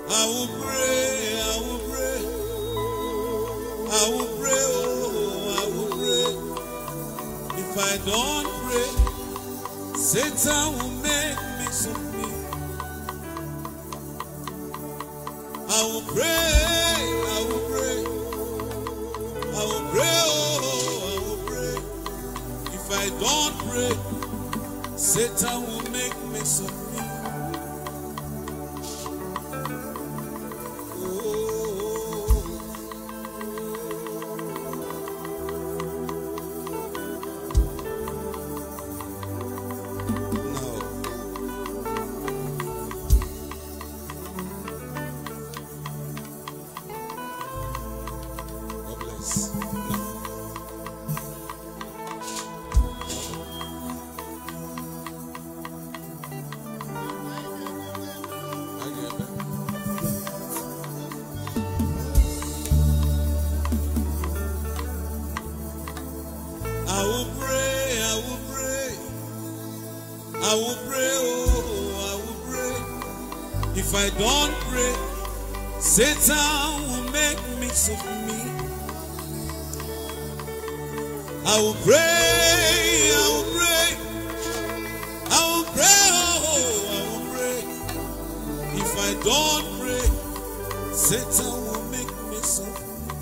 I will pray, I will pray, I will pray, oh, I will pray. If I don't pray, Satan will make me submit. I will pray, I will pray, I will pray, oh, I will pray. If I don't pray, Satan will make me submit. I will pray, I will pray, I will pray, oh, I will pray. If I don't pray, Satan will make me submit. I will pray, I will pray, I will pray, oh, I will pray. If I don't pray, Satan will make me submit.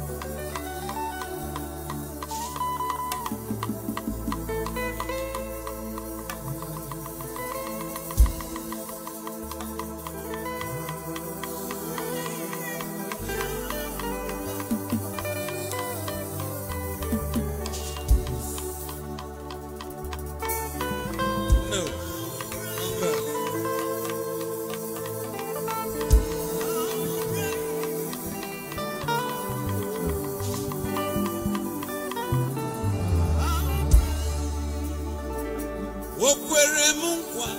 Okwere m nkwa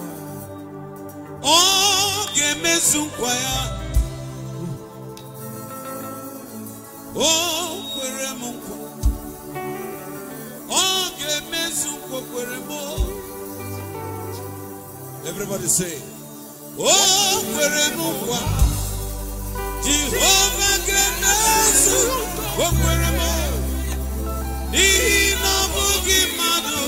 ọ ga-emezu nkwa ya. Okwere m nkwa ọ ga-emezu nkwa okwere m. Everybody say, okwere m nkwa Jehova ga-emezu okwere m. N'ihi na ọ bụghị mmadụ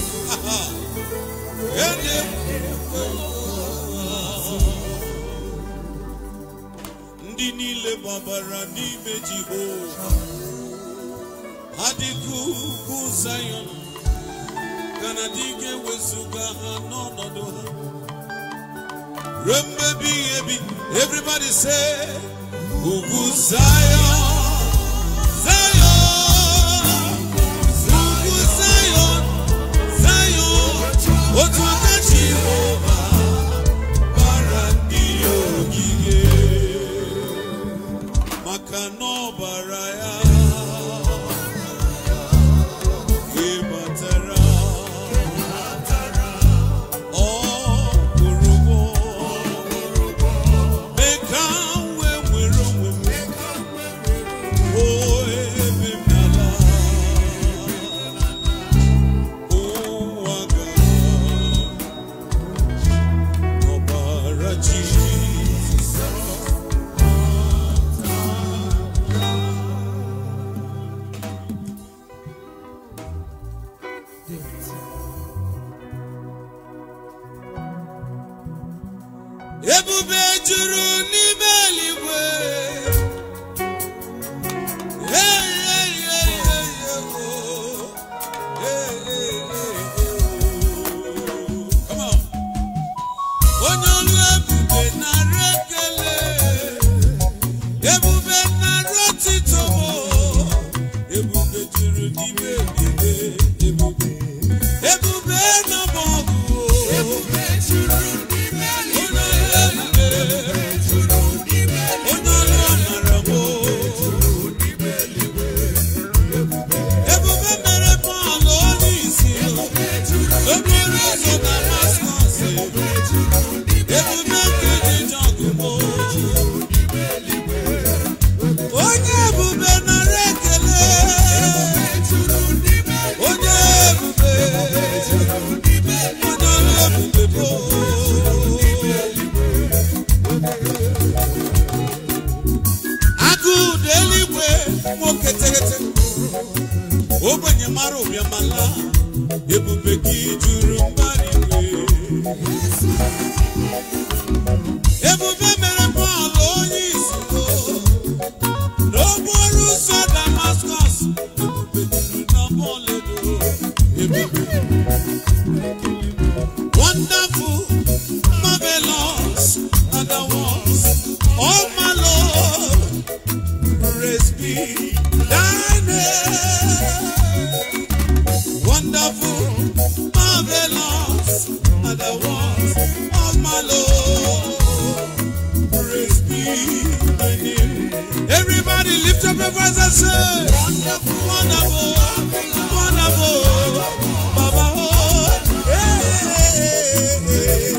ndị niile gbabara n'ime Jehova ha dịka ugwu Zion ka na dị ga-ewezuga ha n'ọnọdụ ha ruo mgbe ebighị ebi. Everybody say, ugwu Zion, Zion, ugwu Zion, Zion, otu aka Jehova bara ndị ogige maka na ọbara ya ịbatara ọ kwụrụ ụgwọ mee ka m wee nwere onwe m. O ebe m n'ala ụwa ga ọbara Jizọs. Ebube juru n'ime eluigwe. Hey, hey, hey, hey, hey, oh. Hey, hey, hey, hey, oh. Come on. Onye ọrụ ebube nara ekele. Ebube nara otito. Ebube juru n'ime eluigwe. Ebube. Ebube nọbọ ọgụ. Ebube juru n'ime eluigwe. Onye ọrụ the walls of my Lord. Praise be thy name. Everybody lift up your voice and say, wonderful, wonderful, wonderful, Baba, oh, hey.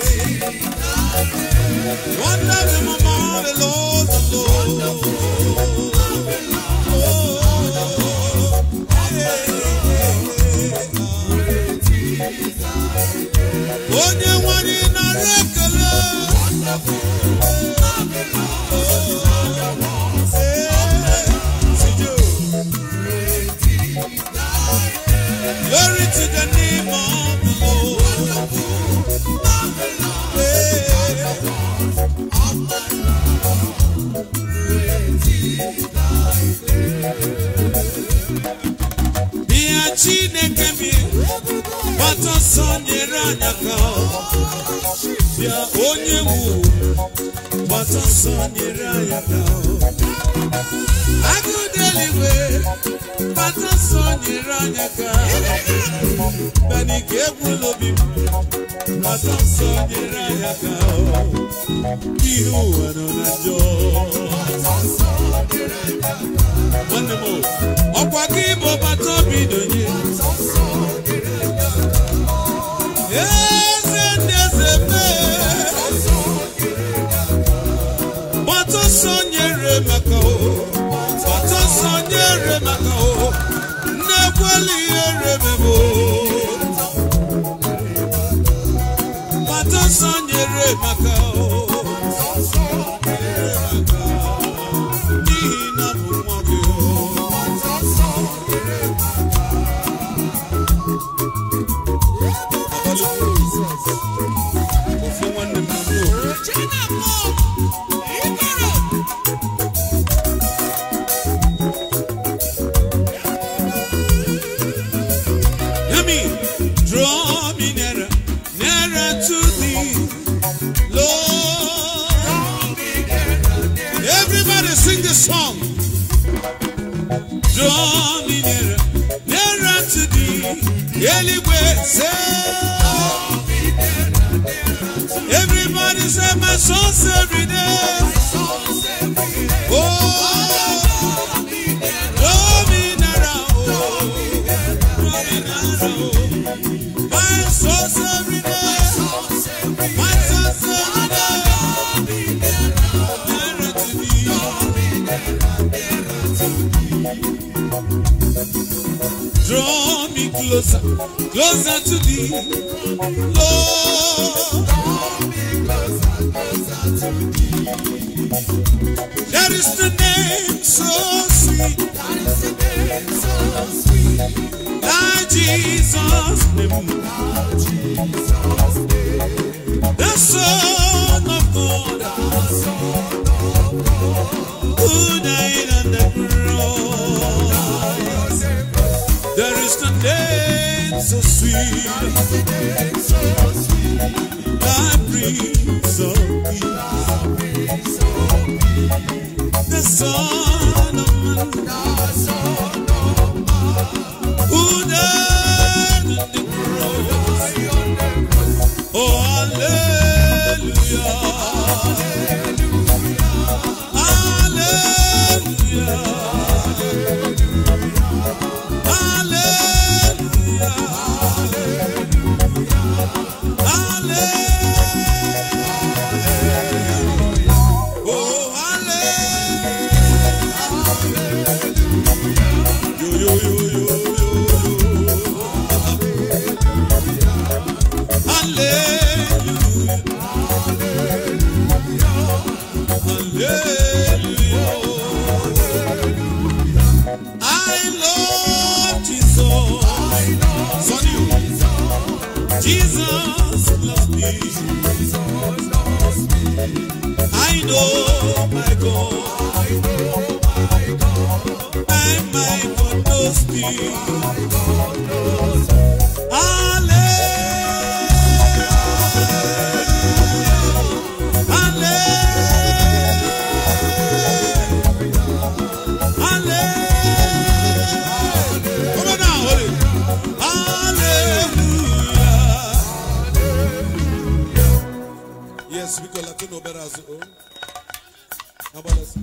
Wonderful, Mama, the Lord, the Lord. Onye nwanyị nara ekele. Glory to the name of the Lord. Bịa Chineke mi, gbata ọsọ nyere anyị aka. Bịa onye wu, gbata ọsọ nyere anyị aka. Agụụ eluigwe, gbata ọsọ nyere anyị aka. Bịa ike egwula obi m, gbata ọsọ nyere anyị aka. Ihe ụwa nọ na njọ. Nwanne m, ọkwa gị bụ bata obi donye. Eze ndị eze mee. Gbata ọsọ nyere maka o. Gbata ọsọ nyere maka o. Nnekweli ihere memo. Gbata ọsọ nyere maka o. N'ihi na bụ nwa gị o. Ofe nwanne m na mbụ. Yummy, draw me nearer, nearer to thee, Lord. Everybody sing this song. Draw me nearer, nearer to thee. Anyway, say. Everybody say my soul's every day. Oh, draw me nearer, oh, draw me nearer, oh. My soul's every day. My soul's every day. Nearer to thee. Draw me closer, closer to thee, Lord. That is the name so sweet. Thy Jesus name. The Son of God, who died on the cross. There is the name so sweet. Thy Prince of Peace. The Son of Man, who died on the cross. Oh, hallelujah, hallelujah, hallelujah, hallelujah. Oh, Jesus loves me. I know my God. And my God knows me. Yes, we call Latino better as oh. How about us?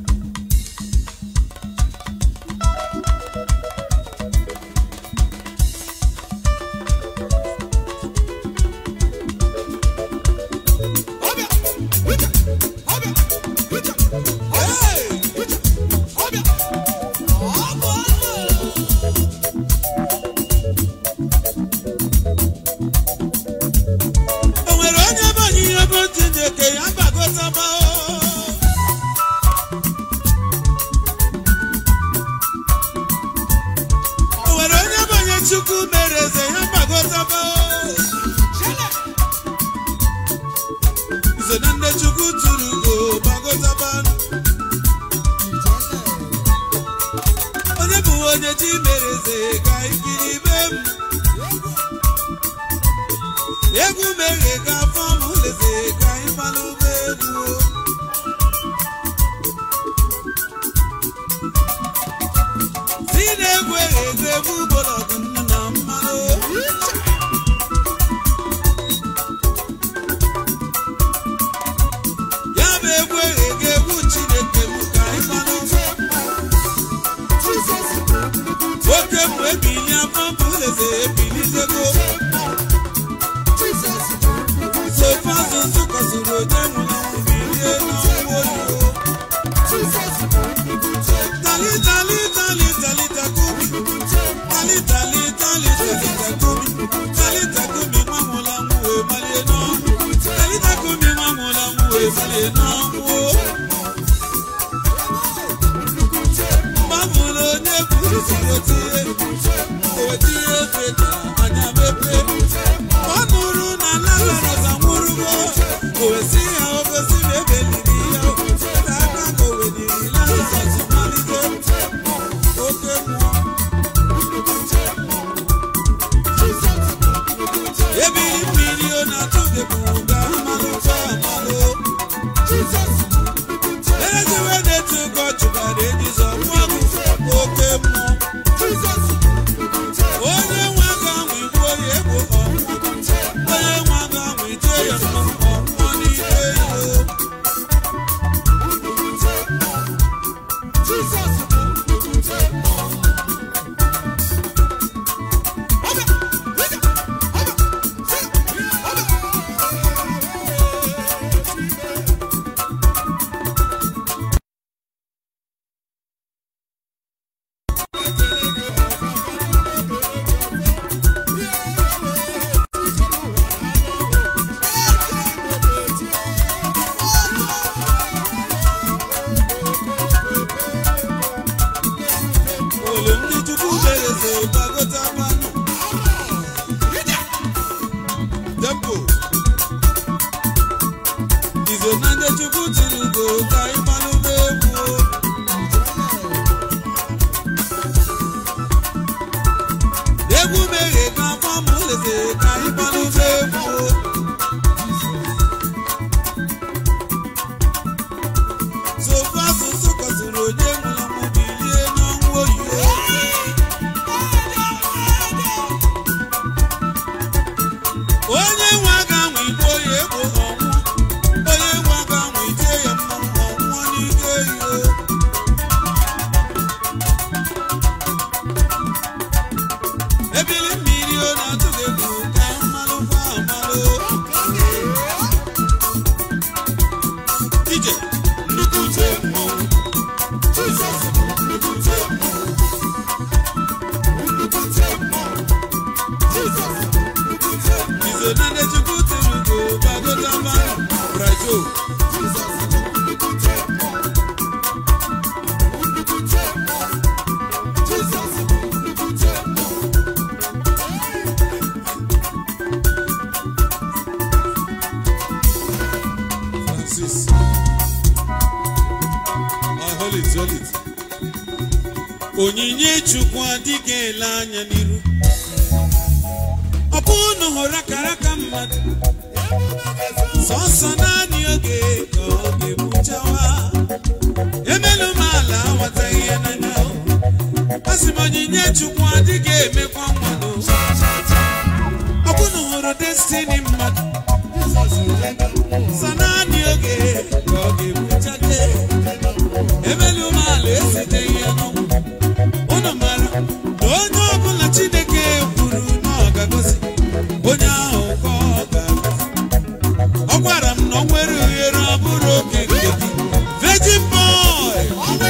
Onyinye Chukwu adịghị ele anya n'iru. Ọ bụ na hụrụ karaka mmadụ. Sọsọ naanị oge ka ọ ga-ebuchawa. Emelu m ala awata ihe n'anya. Asị m onyinye Chukwu adịghị emekwa mmadụ. Ọ bụ na hụrụ destiny mmadụ. Sọ naanị no nwere ohere ọ bụrụ oke nke gị. Virgin boy.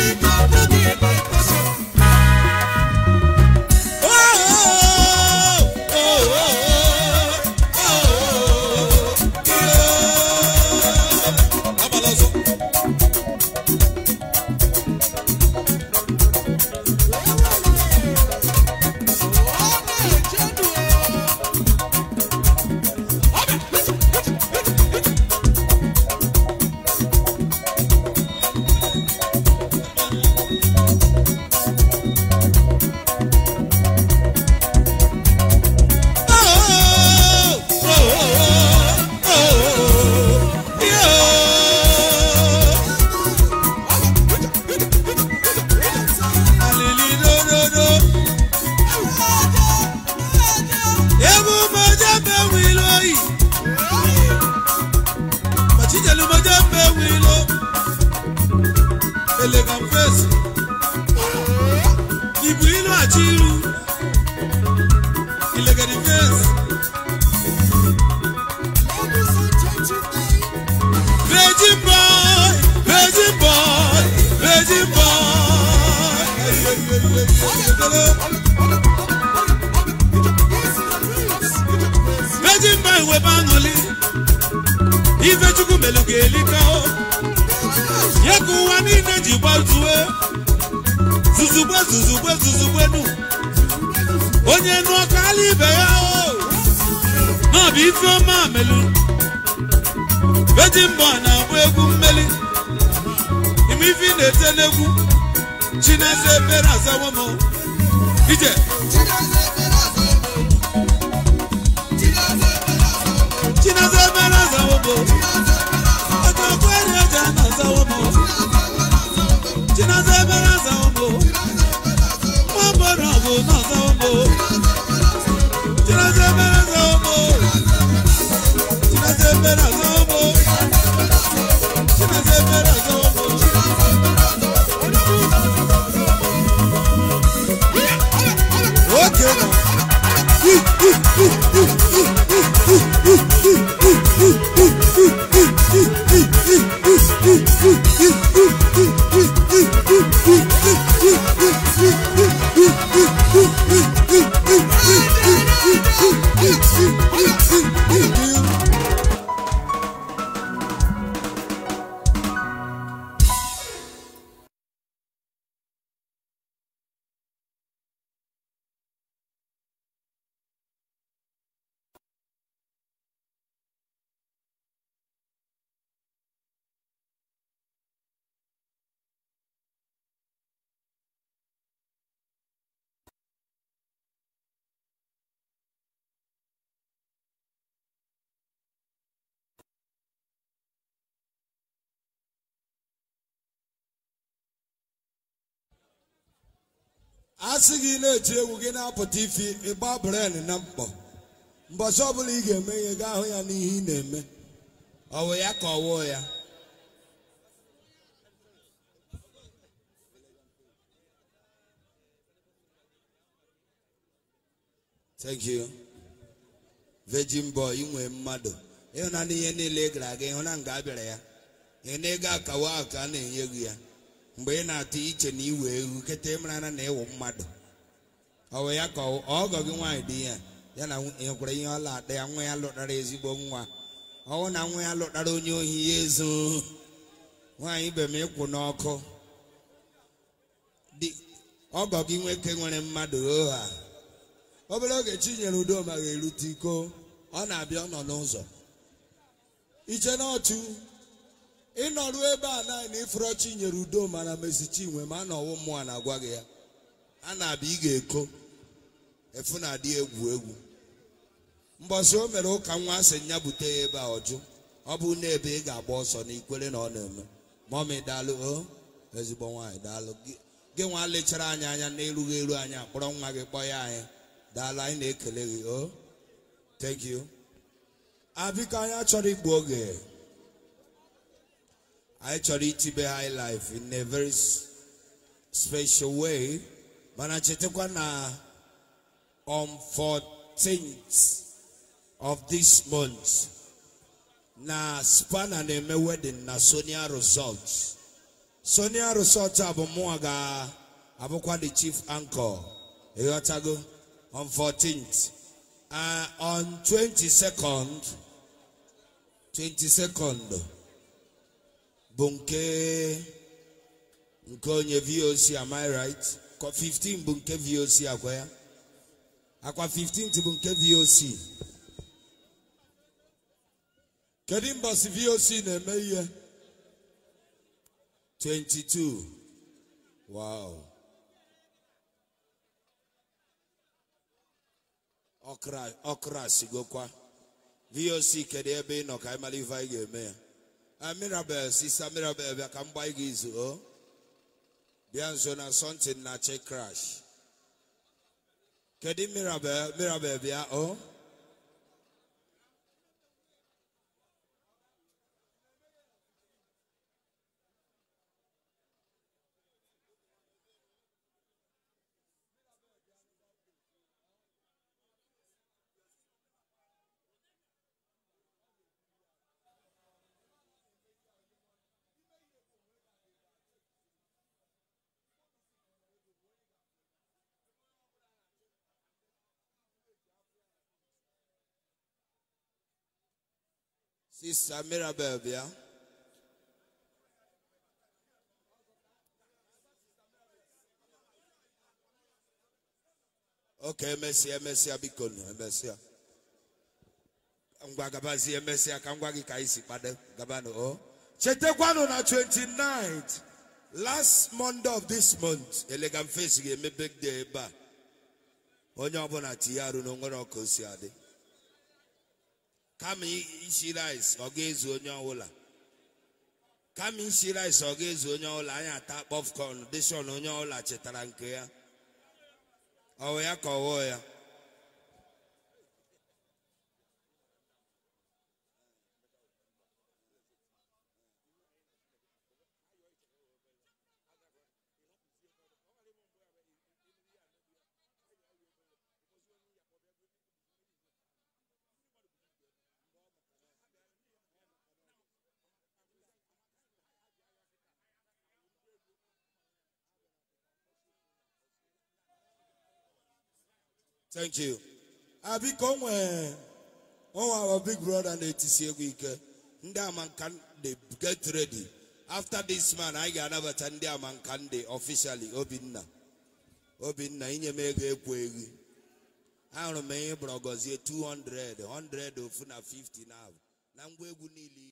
Asigi na-eti egwu gị na-apụta ifi ịgba bren na mkpọ mbọchị ọbụla ị ga-eme ihe gaa hụ ya n'ihe ị na-eme ọwụ ya ka ọwụ ya. Thank you. Virgin boy inwe mmadụ ịhụna n'ihe niile ị gara aga ịhụna nga abịara ya ihe na-ego akawa aka a na-enye gị ya mgbe ị na-atụ iche na iwe ewu kete mara na ịwụ mmadụ ọwụ ya ka ọgọ gị nwaanyị dị ya na nwekwara ihe ọla ada ya nwa ya lụtara ezigbo nwa ọwụ na nwa ya lụtara onye ohi ya ezo nwaanyị be m ịkwụ n'ọkụ ọgọ gị nwoke nwere mmadụ oha obere oge Chinyere Udoma ga-erute iko ọ na-abịa ọ nọ n'ụzọ iche n'otu ịnọrụ ebe a na ifuru Chinyere Udoma na Mercy Chinwe ma na ọwụ mmụọ na-agwa gị ya a na-abịa ị ga-eko efu na-adị egwu egwu mbọsị o mere ụka nwa asị nya bute ya ebe a ọjụ ọ bụ na ebe ị ga-agba ọsọ na ikwere na ọ na-eme mọmị daalụ ezigbo nwaanyị daalụ gị nwa lechara anyị anya na-erughị eru anyị akpọrọ nwa gị kpọ ya anyị daalụ anyị na-ekele gị thank you. Abika anyị achọrọ igbu oge anyị chọrọ itibe high life in a very special way mana chetakwa na on 14th of this month na spana na-eme wedding na Sonia Resort. Sonia Resort abụmụaga abụkwa the chief anchor. Eyotago on 14th. On 22nd bunke onye VOC, am I right? 15 bunke VOC akwa 15th bunke VOC. Kedim basi VOC na-eme ihe 22. Wow. Okra sigokwa. VOC kede ebe no ka imali vai game. Mirabel, sister Mirabel, bia ka mgba igi izu o. Bia nso na something na check crash. Kedi Mirabel bia o. Sister Mirabel bia. Okay, Messia bikon, Messia. Ngwagabazi Messia kangwagi kaisi pade gabano o. Chetekwano na 29th. Last Monday of this month, elegant face me big day ba. Onye obona tiyaru no ngoro kosi ade. Kami isi rice ogezu onye ọwụla. Kami isi rice ogezu onye ọwụla anyị ata popcorn dishon onye ọwụla chetara nke ya. Ọwụ ya ka ọwụ ya. Thank you. I become our big brother and Etisiegwike. Ndaman they get ready. After this man, I got another Tandiaman Kande officially Obinna. Obinna inyemege kwegi. I don't know, Brogozie 200, 100 of 50 now. Nangwe gunili.